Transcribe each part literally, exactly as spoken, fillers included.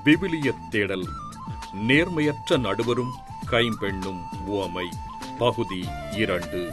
விவிலியத் தேடல் நேர்மையற்ற நடுவரும் கைம்பெண்ணும் உவமை பகுதி இரண்டு.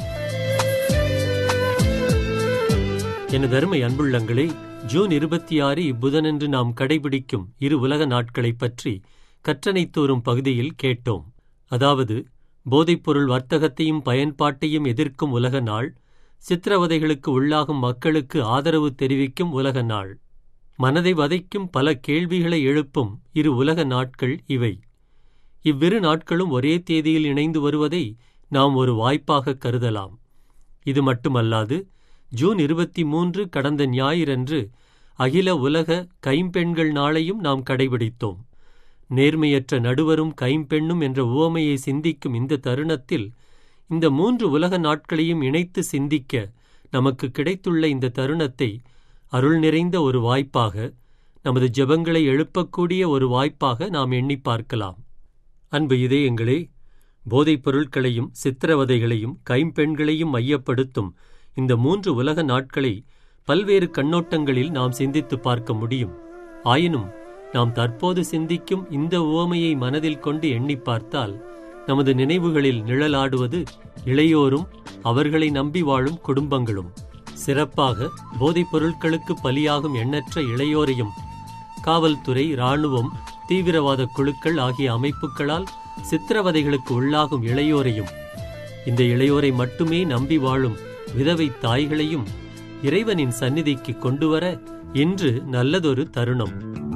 எனது அருமை அன்புள்ளங்களே, ஜூன் இருபத்தி ஆறு இப்புதனன்று நாம் கடைபிடிக்கும் இரு உலக நாட்களைப் பற்றி கற்றனை தோறும் பகுதியில் கேட்டோம். அதாவது, போதைப்பொருள் வர்த்தகத்தையும் பயன்பாட்டையும் எதிர்க்கும் உலக நாள், சித்திரவதைகளுக்கு உள்ளாகும் மக்களுக்கு ஆதரவு தெரிவிக்கும் உலக நாள், மனதை வதைக்கும் பல கேள்விகளை எழுப்பும் இரு உலக நாட்கள் இவை. இவ்விரு நாட்களும் ஒரே தேதியில் இணைந்து வருவதை நாம் ஒரு வாய்ப்பாக கருதலாம். இது மட்டுமல்லாது, ஜூன் இருபத்தி மூன்று கடந்த ஞாயிறன்று அகில உலக கைம்பெண்கள் நாளையும் நாம் கடைபிடித்தோம். நேர்மையற்ற நடுவரும் கைம்பெண்ணும் என்ற உவமையை சிந்திக்கும் இந்த தருணத்தில் இந்த மூன்று உலக நாட்களையும் இணைத்து சிந்திக்க நமக்கு கிடைத்துள்ள இந்த தருணத்தை அருள் நிறைந்த ஒரு வாய்ப்பாக, நமது ஜெபங்களை எழுப்பக்கூடிய ஒரு வாய்ப்பாக நாம் எண்ணி பார்க்கலாம். அன்பு இதயங்களே, போதைப் பொருட்களையும் சித்திரவதைகளையும் கைம்பெண்களையும் மையப்படுத்தும் இந்த மூன்று உலக நாட்களை பல்வேறு கண்ணோட்டங்களில் நாம் சிந்தித்து பார்க்க முடியும். ஆயினும் நாம் தற்போது சிந்திக்கும் இந்த உவமையை மனதில் கொண்டு எண்ணி பார்த்தால் நமது நினைவுகளில் நிழலாடுவது இளையோரும் அவர்களை நம்பி வாழும் குடும்பங்களும். சிறப்பாக போதைப் பொருட்களுக்கு பலியாகும் எண்ணற்ற இளையோரையும் காவல்துறை, இராணுவம், தீவிரவாத குழுக்கள் ஆகிய அமைப்புகளால் சித்திரவதைகளுக்கு உள்ளாகும் இளையோரையும், இந்த இளையோரை மட்டுமே நம்பி வாழும் விதவை தாய்களையும் இறைவனின் சந்நிதிக்கு கொண்டுவர இன்று நல்லதொரு தருணம்.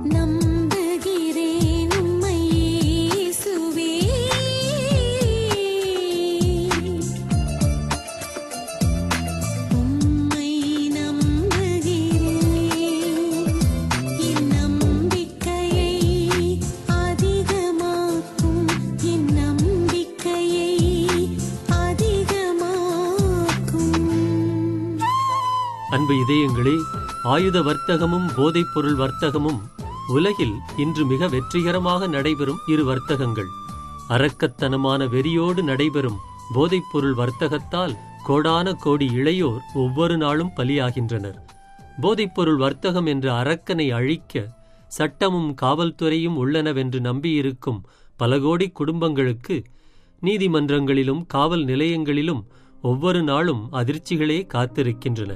அன்பு இதயங்களே, ஆயுத வர்த்தகமும் போதைப் பொருள் வர்த்தகமும் உலகில் இன்று மிக வெற்றிகரமாக நடைபெறும் இரு வர்த்தகங்கள். அரக்கத்தனமான வெறியோடு நடைபெறும் போதைப் பொருள் வர்த்தகத்தால் கோடான கோடி இளையோர் ஒவ்வொரு நாளும் பலியாகின்றனர். போதைப் பொருள் வர்த்தகம் என்ற அரக்கனை அழிக்க சட்டமும் காவல்துறையும் உள்ளனவென்று நம்பியிருக்கும் பல கோடி குடும்பங்களுக்கு நீதிமன்றங்களிலும் காவல் நிலையங்களிலும் ஒவ்வொரு நாளும் அதிர்ச்சிகளே காத்திருக்கின்றன.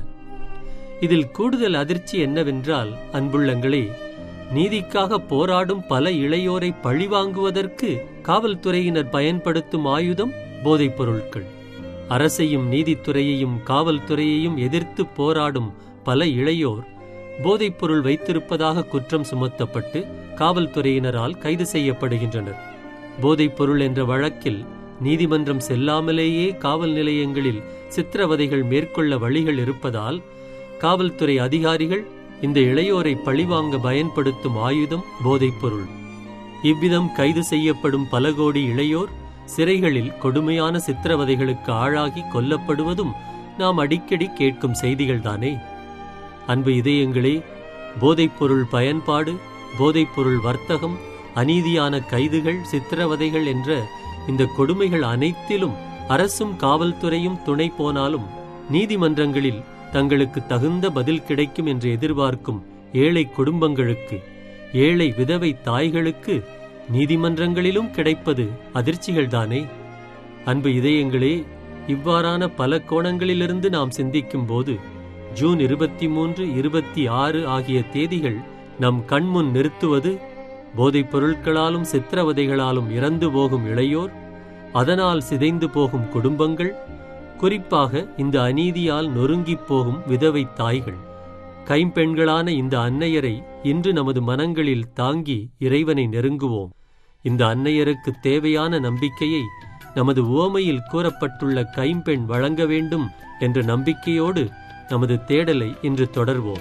இதில் கூடுதல் அதிர்ச்சி என்னவென்றால், அன்புள்ளங்களே, நீதிக்காக போராடும் பல இளையோரை பழிவாங்குவதற்கு காவல்துறையினர் பயன்படுத்தும் ஆயுதம் போதைப் பொருட்கள். அரசையும் நீதித்துறையையும் காவல்துறையையும் எதிர்த்து போராடும் பல இளையோர் போதைப் பொருள் வைத்திருப்பதாக குற்றம் சுமத்தப்பட்டு காவல்துறையினரால் கைது செய்யப்படுகின்றனர். போதைப் பொருள் என்ற வழக்கில் நீதிமன்றம் செல்லாமலேயே காவல் நிலையங்களில் சித்திரவதைகள் மேற்கொள்ள வழிகள் இருப்பதால் காவல்துறை அதிகாரிகள் இந்த இளையோரை பழிவாங்க பயன்படுத்தும் ஆயுதம் போதைப் பொருள். இவ்விதம் கைது செய்யப்படும் பல கோடி இளையோர் சிறைகளில் கொடுமையான சித்திரவதைகளுக்கு ஆளாகி கொல்லப்படுவதும் நாம் அடிக்கடி கேட்கும் செய்திகள்தானே. அன்பு இதயங்களே, போதைப் பொருள் பயன்பாடு, போதைப் பொருள் வர்த்தகம், அநீதியான கைதுகள், சித்திரவதைகள் என்ற இந்த கொடுமைகள் அனைத்திலும் அரசும் காவல்துறையும் துணை போனாலும் நீதிமன்றங்களில் தங்களுக்கு தகுந்த பதில் கிடைக்கும் என்று எதிர்பார்க்கும் ஏழை குடும்பங்களுக்கு, ஏழை விதவை தாய்களுக்கு நீதிமன்றங்களிலும் கிடைப்பது அதிர்ச்சிகள்தானே. அன்பு இதயங்களே, இவ்வாறான பல கோணங்களிலிருந்து நாம் சிந்திக்கும் போது ஜூன் இருபத்தி மூன்று இருபத்தி ஆறு ஆகிய தேதிகள் நம் கண்முன் நிறுத்துவது போதைப் பொருட்களாலும் சித்திரவதைகளாலும் இறந்து போகும் இளையோர், அதனால் சிதைந்து போகும் குடும்பங்கள், குறிப்பாக இந்த அநீதியால் நொறுங்கிப் போகும் விதவை தாய்கள், கைம்பெண்களான இந்த அன்னையரை இன்று நமது மனங்களில் தாங்கி இறைவனை நெருங்குவோம். இந்த அன்னையருக்கு தேவையான நம்பிக்கையை நமது உவமையில் கூறப்பட்டுள்ள கைம்பெண் வழங்க வேண்டும் என்ற நம்பிக்கையோடு நமது தேடலை இன்று தொடர்வோம்.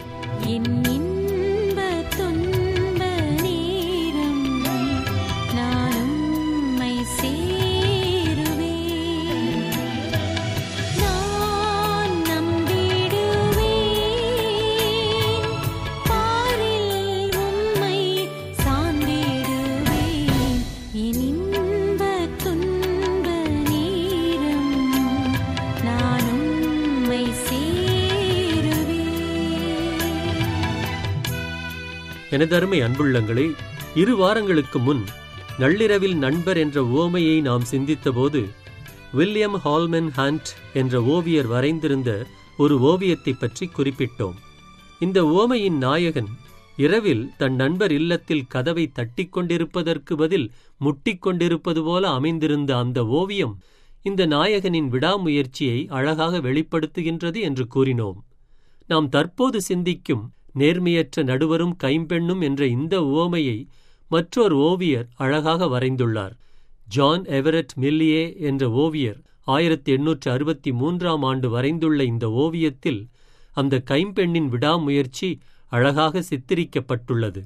எனதருமை அன்புள்ளங்களே, இரு வாரங்களுக்கு முன் நள்ளிரவில் நண்பர் என்ற உவமையை நாம் சிந்தித்தபோது வில்லியம் ஹால்மன் ஹண்ட் என்ற ஓவியர் வரைந்திருந்த ஒரு ஓவியத்தை பற்றி குறிப்பிட்டோம். இந்த உவமையின் நாயகன் இரவில் தன் நண்பர் இல்லத்தில் கதவை தட்டிக் கொண்டிருப்பதற்கு பதில் முட்டிக் கொண்டிருப்பது போல அமைந்திருந்த அந்த ஓவியம் இந்த நாயகனின் விடாமுயற்சியை அழகாக வெளிப்படுத்துகின்றது என்று கூறினோம். நாம் தற்போது சிந்திக்கும் நேர்மையற்ற நடுவரும் கைம்பெண்ணும் என்ற இந்த உவமையை மற்றொரு ஓவியர் அழகாக வரைந்துள்ளார். ஜான் எவரெட் மில்லியே என்ற ஓவியர் ஆயிரத்தி எண்ணூற்று அறுபத்தி மூன்றாம் ஆண்டு வரைந்துள்ள இந்த ஓவியத்தில் அந்த கைம்பெண்ணின் விடாமுயற்சி அழகாக சித்தரிக்கப்பட்டுள்ளது.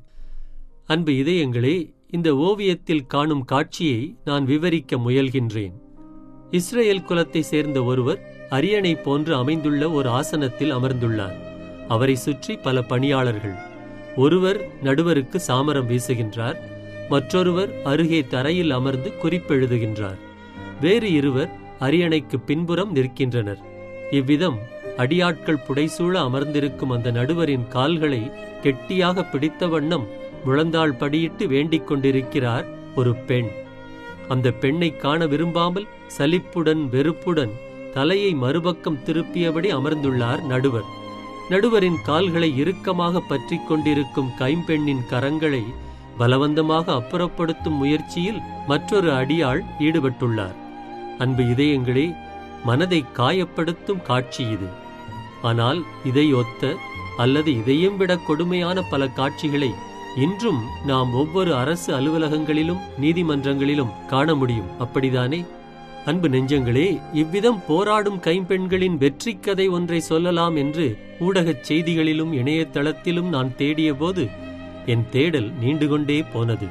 அன்பு இதயங்களே, இந்த ஓவியத்தில் காணும் காட்சியை நான் விவரிக்க முயல்கின்றேன். இஸ்ரேல் குலத்தை சேர்ந்த ஒருவர் அரியணை போன்று அமைந்துள்ள ஒரு ஆசனத்தில் அமர்ந்துள்ளார். அவரை சுற்றி பல பணியாளர்கள். ஒருவர் நடுவருக்கு சாமரம் வீசுகின்றார், மற்றொருவர் அருகே தரையில் அமர்ந்து குறிப்பெழுதுகின்றார். வேறு இருவர் அரியணைக்கு பின்புறம் நிற்கின்றனர். இவ்விதம் அடியாட்கள் புடைசூழ அமர்ந்திருக்கும் அந்த நடுவரின் கால்களை கெட்டியாக பிடித்த வண்ணம் முழந்தாள் படியிட்டு வேண்டிக் கொண்டிருக்கிறார் ஒரு பெண். அந்த பெண்ணை காண விரும்பாமல் சலிப்புடன் வெறுப்புடன் தலையை மறுபக்கம் திருப்பியபடி அமர்ந்துள்ளார் நடுவர். நடுவரின் கால்களை இறுக்கமாக பற்றி கொண்டிருக்கும் கைம்பெண்ணின் கரங்களை பலவந்தமாக அப்புறப்படுத்தும் முயற்சியில் மற்றொரு அடியாள் ஈடுபட்டுள்ளார். அன்பு இதயங்களே, மனதை காயப்படுத்தும் காட்சி இது. ஆனால் இதை ஒத்த அல்லது இதையும் விட கொடுமையான பல காட்சிகளை இன்றும் நாம் ஒவ்வொரு அரசு அலுவலகங்களிலும் நீதிமன்றங்களிலும் காண முடியும். அப்படிதானே? அன்பு நெஞ்சங்களே, இவ்விதம் போராடும் கைம்பெண்களின் வெற்றி கதை ஒன்றை சொல்லலாம் என்று ஊடகச் செய்திகளிலும் இணையதளத்திலும் நான் தேடிய போது என் தேடல் நீண்டு கொண்டே போனது.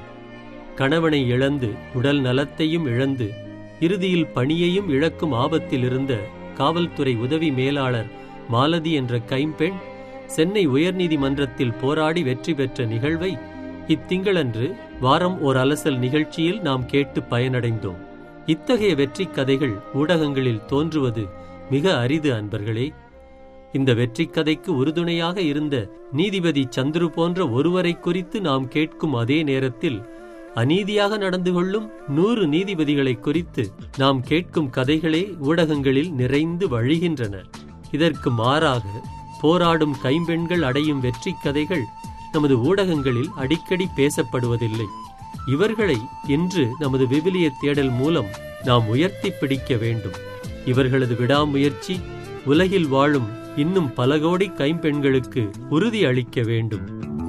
கணவனை இழந்து உடல் நலத்தையும் இழந்து இறுதியில் பணியையும் இழக்கும் ஆபத்தில் இருந்த காவல்துறை உதவி மேலாளர் மாலதி என்ற கைம்பெண் சென்னை உயர்நீதிமன்றத்தில் போராடி வெற்றி பெற்ற நிகழ்வை இத்திங்களன்று வாரம் ஓர் அலசல் நிகழ்ச்சியில் நாம் கேட்டு பயனடைந்தோம். இத்தகைய வெற்றி கதைகள் ஊடகங்களில் தோன்றுவது மிக அரிது அன்பர்களே. இந்த வெற்றி கதைக்கு உறுதுணையாக இருந்த நீதிபதி சந்துரு போன்ற ஒருவரை குறித்து நாம் கேட்கும் அதே நேரத்தில் அநீதியாக நடந்து கொள்ளும் நூறு நீதிபதிகளை குறித்து நாம் கேட்கும் கதைகளே ஊடகங்களில் நிறைந்து வழிகின்றன. இதற்கு மாறாக போராடும் கைம்பெண்கள் அடையும் வெற்றி கதைகள் நமது ஊடகங்களில் அடிக்கடி பேசப்படுவதில்லை. இவர்களை இன்று நமது விவிலிய தேடல் மூலம் நாம் உயர்த்தி பிடிக்க வேண்டும். இவர்களது விடாமுயற்சி உலகில் வாழும் இன்னும் பல கோடி கைம்பெண்களுக்கு உறுதி அளிக்க வேண்டும்.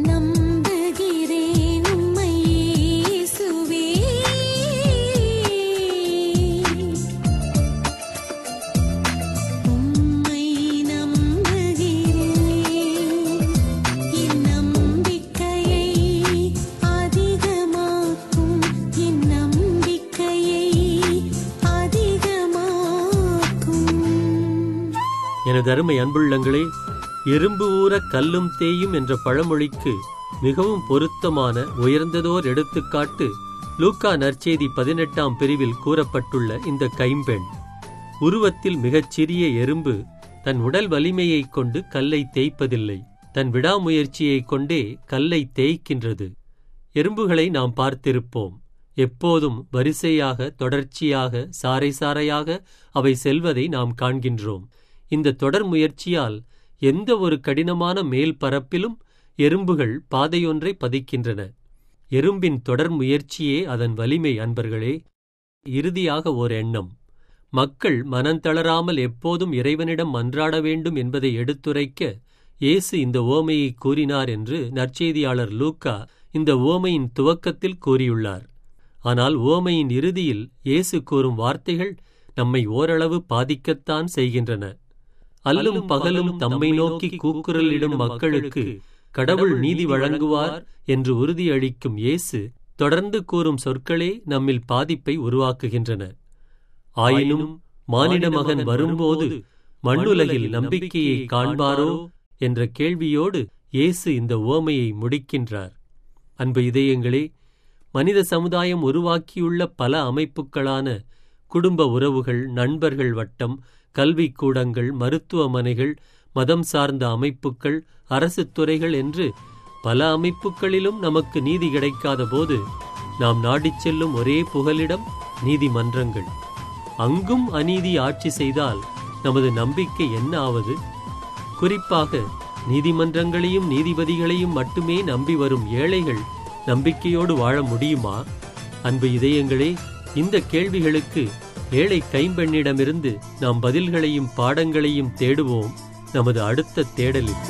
எனது அருமை அன்புள்ளங்களே, எறும்பு ஊற கல்லும் தேயும் என்ற பழமொழிக்கு மிகவும் பொருத்தமான உயர்ந்ததோர் எடுத்துக்காட்டு லூக்கா நற்செய்தி பதினெட்டாம் பிரிவில் கூறப்பட்டுள்ள இந்த கைம்பெண். உருவத்தில் மிகச் சிறிய எறும்பு தன் உடல் வலிமையை கொண்டு கல்லை தேய்ப்பதில்லை, தன் விடாமுயற்சியை கொண்டே கல்லை தேய்க்கின்றது. எறும்புகளை நாம் பார்த்திருப்போம். எப்போதும் வரிசையாக தொடர்ச்சியாக சாறை சாறையாக அவை செல்வதை நாம் காண்கின்றோம். இந்த தொடர் முயற்சியால் எந்த ஒரு கடினமான மேல் பரப்பிலும் எறும்புகள் பாதையொன்றை பதிக்கின்றன. எறும்பின் தொடர் முயற்சியே அதன் வலிமை அன்பர்களே. இறுதியாக ஓர் எண்ணம். மக்கள் மனந்தளராமல் எப்போதும் இறைவனிடம் மன்றாட வேண்டும் என்பதை எடுத்துரைக்க இயேசு இந்த உவமையை கூறினார் என்று நற்செய்தியாளர் லூக்கா இந்த உவமையின் துவக்கத்தில் கூறியுள்ளார். ஆனால் உவமையின் இறுதியில் இயேசு கூறும் வார்த்தைகள் நம்மை ஓரளவு பாதிக்கத்தான் செய்கின்றன. அல்லும் பகலும் தம்மை நோக்கி கூக்குரலிடும் மக்களுக்கு கடவுள் நீதி வழங்குவார் என்று உறுதியளிக்கும் இயேசு தொடர்ந்து கூறும் சொற்களே நம்மில் பாதிப்பை உருவாக்குகின்றன. ஆயினும் மானிட மகன் வரும்போது மண்ணுலகில் நம்பிக்கையை காண்பாரோ என்ற கேள்வியோடு இயேசு இந்த உவமையை முடிக்கின்றார். அன்பு இதயங்களே, மனித சமுதாயம் உருவாக்கியுள்ள பல அமைப்புகளான குடும்ப உறவுகள், நண்பர்கள் வட்டம், கல்விக்கூடங்கள், மருத்துவமனைகள், மதம் சார்ந்த அமைப்புகள், அரசு துறைகள் என்று பல அமைப்புகளிலும் நமக்கு நீதி கிடைக்காத போது நாம் நாடிச் செல்லும் ஒரே புகலிடம் நீதிமன்றங்கள். அங்கும் அநீதி ஆட்சி செய்தால் நமது நம்பிக்கை என்ன ஆவது? குறிப்பாக நீதிமன்றங்களையும் நீதிபதிகளையும் மட்டுமே நம்பி வரும் ஏழைகள் நம்பிக்கையோடு வாழ முடியுமா? அன்பு இதயங்களே, இந்த கேள்விகளுக்கு ஏழை கைம்பெண்ணிடமிருந்து நாம் பதில்களையும் பாடங்களையும் தேடுவோம் நமது அடுத்த தேடலில்.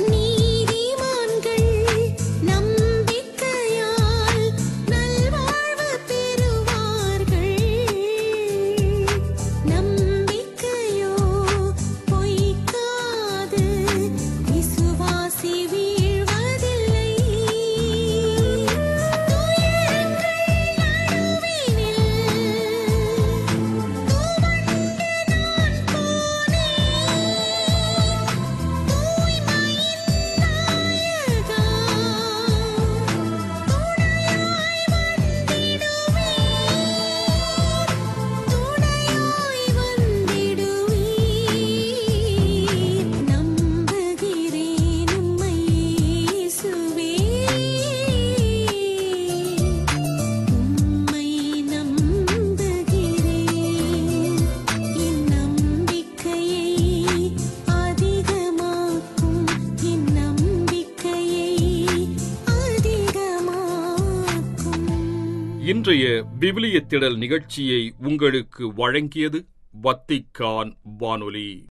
இன்றைய விவிலிய திடல் நிகழ்ச்சியை உங்களுக்கு வழங்கியது வத்திக்கான் வானொலி.